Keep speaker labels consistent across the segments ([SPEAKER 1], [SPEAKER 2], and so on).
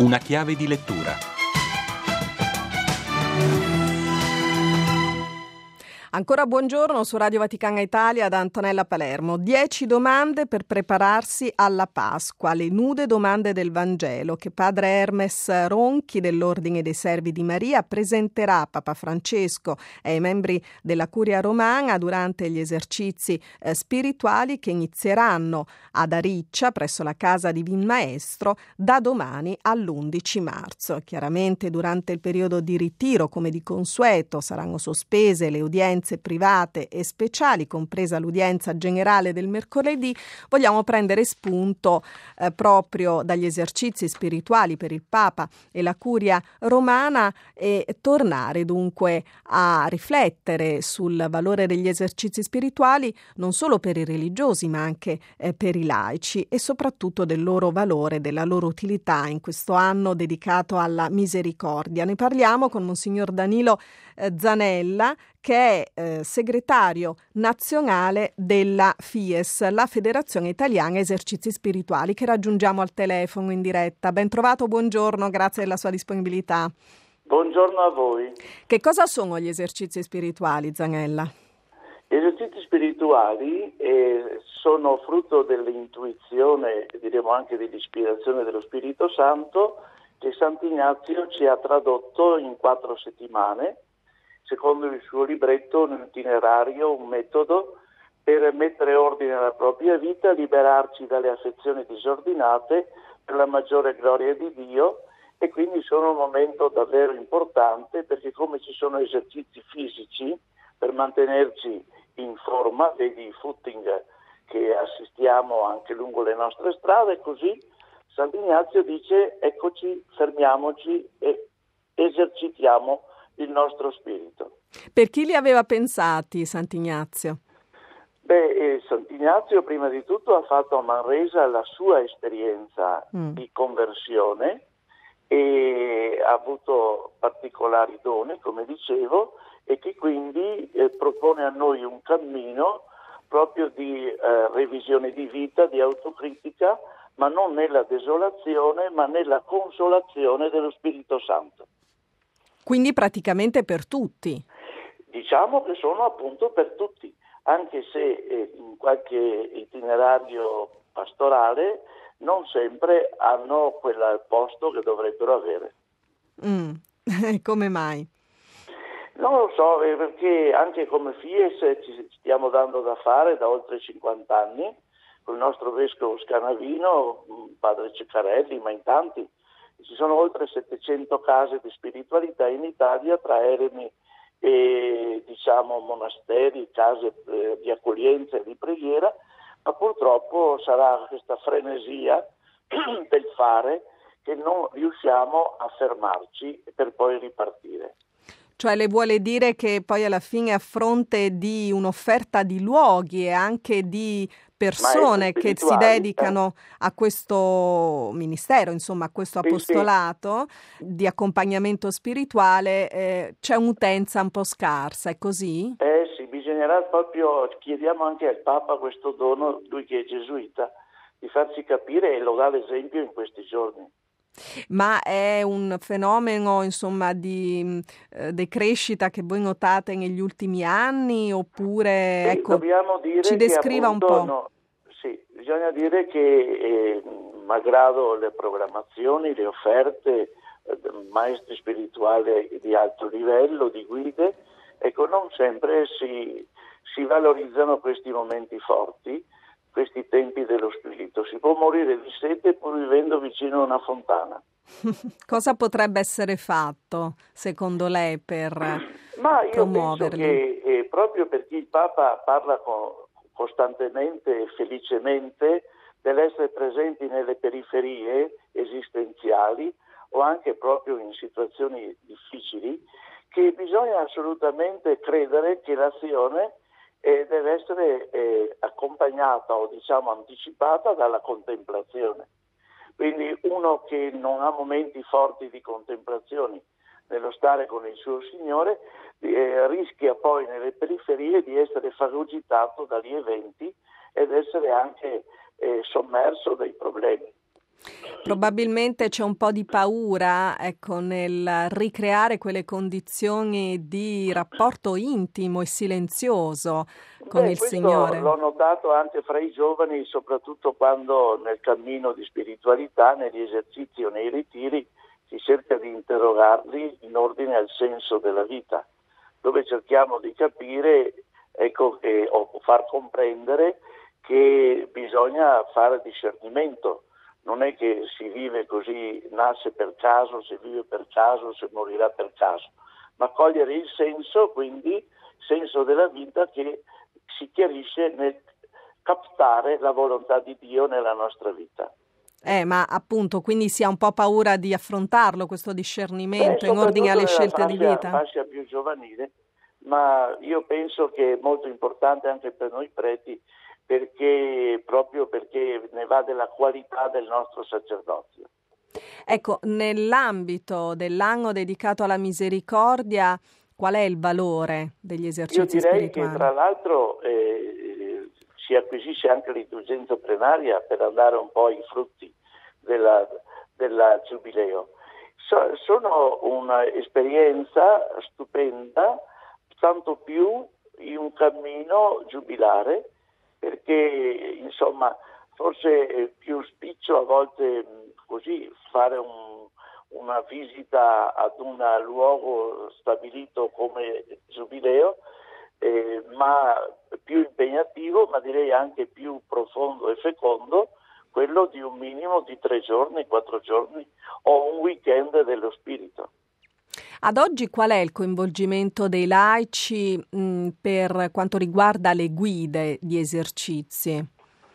[SPEAKER 1] Una chiave di lettura.
[SPEAKER 2] Ancora buongiorno su Radio Vaticana Italia da Antonella Palermo. 10 domande per prepararsi alla Pasqua, le nude domande del Vangelo che padre Hermes Ronchi dell'Ordine dei Servi di Maria presenterà a Papa Francesco e ai membri della Curia Romana durante gli esercizi spirituali che inizieranno ad Ariccia presso la casa di Vin Maestro da domani all'11 marzo. Chiaramente durante il periodo di ritiro, come di consueto, saranno sospese le udienze private e speciali, compresa l'udienza generale del mercoledì. Vogliamo prendere spunto proprio dagli esercizi spirituali per il Papa e la Curia Romana e tornare dunque a riflettere sul valore degli esercizi spirituali non solo per i religiosi ma anche per i laici e soprattutto del loro valore, della loro utilità in questo anno dedicato alla misericordia. Ne parliamo con Monsignor Danilo Zanella, che è segretario nazionale della FIES, la Federazione Italiana Esercizi Spirituali, che raggiungiamo al telefono in diretta. Ben trovato, buongiorno, grazie della sua disponibilità.
[SPEAKER 3] Buongiorno a voi.
[SPEAKER 2] Che cosa sono gli esercizi spirituali, Zanella?
[SPEAKER 3] Gli esercizi spirituali sono frutto dell'intuizione, diremo anche dell'ispirazione dello Spirito Santo, che Sant'Ignazio ci ha tradotto in 4 settimane, secondo il suo libretto, un itinerario, un metodo per mettere ordine alla propria vita, liberarci dalle affezioni disordinate per la maggiore gloria di Dio, e quindi sono un momento davvero importante perché come ci sono esercizi fisici per mantenerci in forma, vedi i footing che assistiamo anche lungo le nostre strade, così Sant'Ignazio dice eccoci, fermiamoci e esercitiamo il nostro spirito.
[SPEAKER 2] Per chi li aveva pensati Sant'Ignazio?
[SPEAKER 3] Sant'Ignazio prima di tutto ha fatto a Manresa la sua esperienza di conversione e ha avuto particolari doni, come dicevo, e che quindi propone a noi un cammino proprio di revisione di vita, di autocritica, ma non nella desolazione, ma nella consolazione dello Spirito Santo.
[SPEAKER 2] Quindi praticamente per tutti.
[SPEAKER 3] Diciamo che sono appunto per tutti, anche se in qualche itinerario pastorale non sempre hanno quel posto che dovrebbero avere.
[SPEAKER 2] Come mai?
[SPEAKER 3] Non lo so, perché anche come FIES ci stiamo dando da fare da oltre 50 anni, con il nostro vescovo Scanavino, padre Ceccarelli, ma in tanti. Ci sono oltre 700 case di spiritualità in Italia, tra eremi e monasteri, case di accoglienza e di preghiera, ma purtroppo sarà questa frenesia del fare che non riusciamo a fermarci per poi ripartire.
[SPEAKER 2] Cioè le vuole dire che poi alla fine a fronte di un'offerta di luoghi e anche di persone che si dedicano a questo ministero, insomma a questo apostolato di accompagnamento spirituale, c'è un'utenza un po' scarsa, è così?
[SPEAKER 3] Sì, bisognerà proprio, chiediamo anche al Papa questo dono, lui che è gesuita, di farci capire e lo dà l'esempio in questi giorni.
[SPEAKER 2] Ma è un fenomeno insomma di decrescita che voi notate negli ultimi anni oppure
[SPEAKER 3] dobbiamo dire
[SPEAKER 2] ci descriva
[SPEAKER 3] che, appunto,
[SPEAKER 2] un po'?
[SPEAKER 3] No, sì, bisogna dire che malgrado le programmazioni, le offerte, maestri spirituali di alto livello, di guide, non sempre si valorizzano questi momenti forti, questi tempi dello spirito. Si può morire di sete pur vivendo vicino a una fontana.
[SPEAKER 2] Cosa potrebbe essere fatto, secondo lei, per promuoverli?
[SPEAKER 3] Ma io penso che proprio perché il Papa parla costantemente e felicemente dell'essere presenti nelle periferie esistenziali o anche proprio in situazioni difficili, che bisogna assolutamente credere che l'azione deve essere accompagnata o anticipata dalla contemplazione. Quindi uno che non ha momenti forti di contemplazione nello stare con il suo Signore rischia poi nelle periferie di essere fagocitato dagli eventi ed essere anche sommerso dai problemi.
[SPEAKER 2] Probabilmente c'è un po' di paura, ecco, nel ricreare quelle condizioni di rapporto intimo e silenzioso con il
[SPEAKER 3] Questo
[SPEAKER 2] Signore.
[SPEAKER 3] l'ho notato anche fra i giovani, soprattutto quando nel cammino di spiritualità, negli esercizi o nei ritiri, si cerca di interrogarli in ordine al senso della vita, dove cerchiamo di capire, o far comprendere che bisogna fare discernimento. Non è che si vive così, nasce per caso, si vive per caso, si morirà per caso, ma cogliere il senso, quindi senso della vita che si chiarisce nel captare la volontà di Dio nella nostra vita.
[SPEAKER 2] Ma appunto, quindi si ha un po' paura di affrontarlo, questo discernimento in ordine
[SPEAKER 3] Soprattutto
[SPEAKER 2] alle
[SPEAKER 3] nella
[SPEAKER 2] scelte di vita?
[SPEAKER 3] fascia più giovanile, ma io penso che è molto importante anche per noi preti, proprio perché ne va della qualità del nostro sacerdozio.
[SPEAKER 2] Ecco, nell'ambito dell'anno dedicato alla misericordia, qual è il valore degli esercizi
[SPEAKER 3] Io direi
[SPEAKER 2] spirituali?
[SPEAKER 3] che tra l'altro si acquisisce anche l'indulgenza plenaria per andare un po' ai frutti della giubileo. Sono un'esperienza stupenda, tanto più in un cammino giubilare, perché insomma forse è più spiccio a volte così fare una visita ad un luogo stabilito come giubileo, ma più impegnativo, ma direi anche più profondo e fecondo, quello di un minimo di 3 giorni, 4 giorni o un weekend dello spirito.
[SPEAKER 2] Ad oggi qual è il coinvolgimento dei laici per quanto riguarda le guide di esercizi?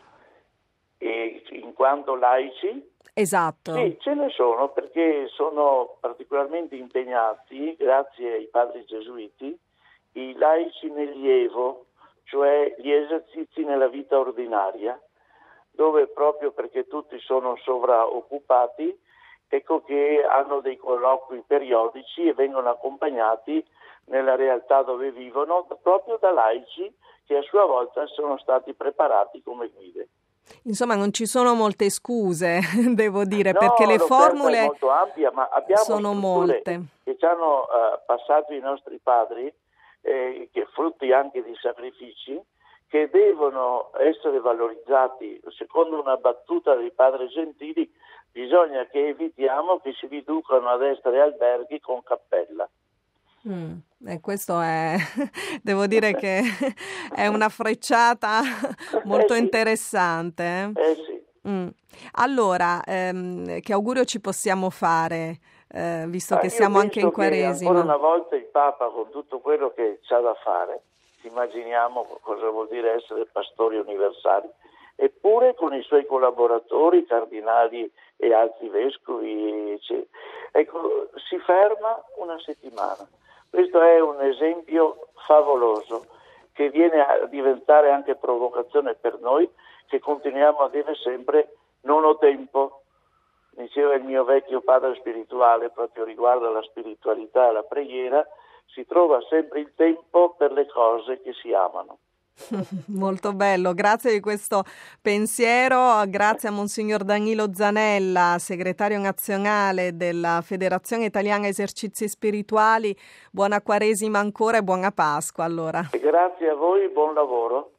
[SPEAKER 3] E in quanto laici?
[SPEAKER 2] Esatto.
[SPEAKER 3] Sì, ce ne sono, perché sono particolarmente impegnati, grazie ai padri gesuiti, i laici nel lievo, cioè gli esercizi nella vita ordinaria, dove proprio perché tutti sono sovraoccupati, ecco che hanno dei colloqui periodici e vengono accompagnati nella realtà dove vivono proprio da laici che a sua volta sono stati preparati come guide.
[SPEAKER 2] Insomma, non ci sono molte scuse, devo dire,
[SPEAKER 3] No,
[SPEAKER 2] perché le
[SPEAKER 3] l'offerta è
[SPEAKER 2] formule
[SPEAKER 3] molto ampia, ma abbiamo
[SPEAKER 2] sono
[SPEAKER 3] strutture
[SPEAKER 2] molte.
[SPEAKER 3] che ci hanno passato i nostri padri, che frutti anche di sacrifici, che devono essere valorizzati. Secondo una battuta dei padri gentili, bisogna che evitiamo che si riducano ad essere alberghi con cappella.
[SPEAKER 2] Questo è, devo dire che è una frecciata molto
[SPEAKER 3] Sì.
[SPEAKER 2] interessante.
[SPEAKER 3] Sì.
[SPEAKER 2] Allora, che augurio ci possiamo fare, visto che siamo anche in
[SPEAKER 3] Io penso che
[SPEAKER 2] Quaresima?
[SPEAKER 3] ancora una volta il Papa, con tutto quello che c'ha da fare, immaginiamo cosa vuol dire essere pastori universali, eppure con i suoi collaboratori, cardinali e altri vescovi, eccetera. Ecco, si ferma una settimana. Questo è un esempio favoloso che viene a diventare anche provocazione per noi, che continuiamo a dire sempre non ho tempo. Diceva il mio vecchio padre spirituale proprio riguardo alla spiritualità e alla preghiera, si trova sempre il tempo per le cose che si amano.
[SPEAKER 2] Molto bello, grazie di questo pensiero, grazie a Monsignor Danilo Zanella, segretario nazionale della Federazione Italiana Esercizi Spirituali. Buona Quaresima ancora e buona Pasqua allora.
[SPEAKER 3] Grazie a voi, buon lavoro.